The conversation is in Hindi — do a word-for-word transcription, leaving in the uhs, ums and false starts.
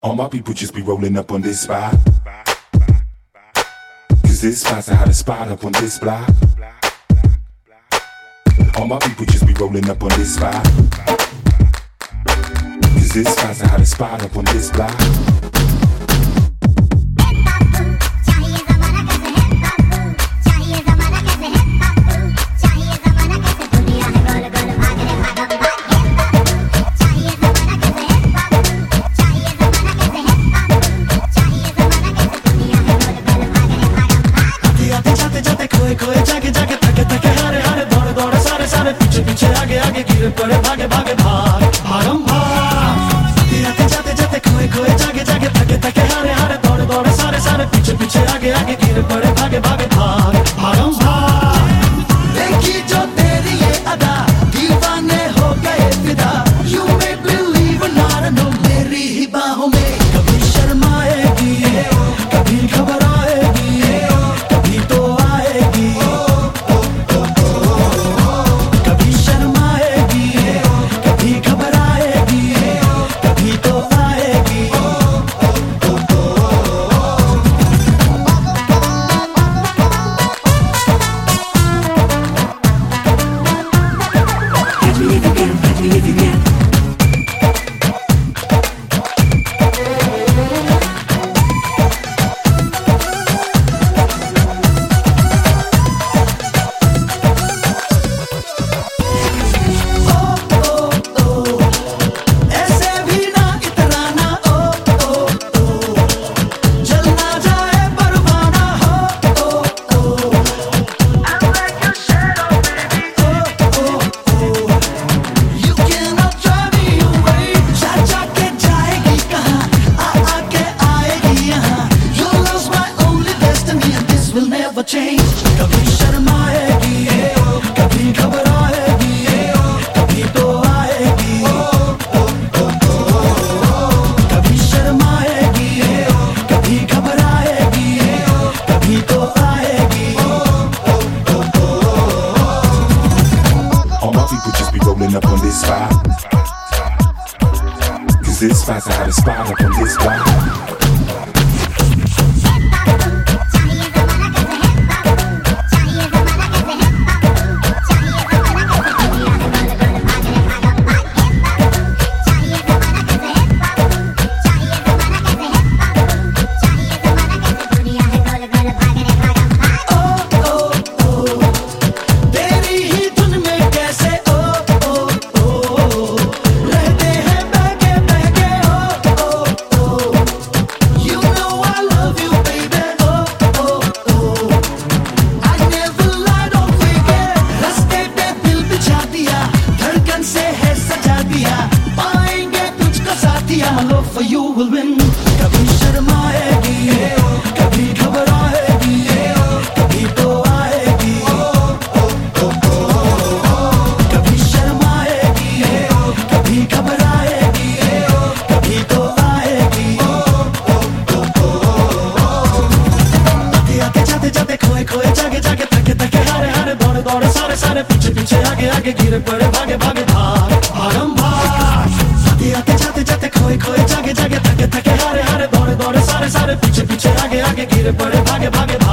All my people just be rolling up on this spot. Cause this spot's the hottest spot up on this block. All my people just be rolling up on this spot. Cause this spot's the hottest spot up on this block. खोए जागे जागे थके थके हारे हारे दौड़े दौड़े सारे सारे पीछे पीछे आगे आगे गिरे पड़े भागे भागे भाग भागम भाग आते जाते जाते खोए खोए जागे जागे थके थके हारे हारे दौड़े दौड़े सारे सारे पीछे पीछे आगे आगे गिरे पड़े भागे भागे भाग भागम भाग देखी जो तेरी ये अदा दीवाने हो गए फिदा you make believe not no मेरी ही बाहों में कभी शर्माएगी कभी घबराएगी कभी तो कभी शर्माएगी कभी घबराएगी कभी तो आएगी कभी शर्माएगी कभी घबराएगी कभी तो आएगी All my people just be rolling up on this spot. Cause this spot's the hottest spot up on this block. For you will win. कभी शर्माएगी कभी घबराएगी कभी तो आएगी कभी शर्माएगी कभी घबराएगी कभी तो आएगी आते आते जाते जाते खोए खोए जागे जागे थके थके हारे हारे दौड़े दौड़े सारे सारे पीछे पीछे आगे आगे गिरे पड़े भागे भागे भाग भागम भाग आते आते जाते जाते खोए खोए जागे जागे थके थके हारे हारे दौड़े दौड़े सारे सारे पीछे पीछे आगे आगे गिरे पड़े भागे भागे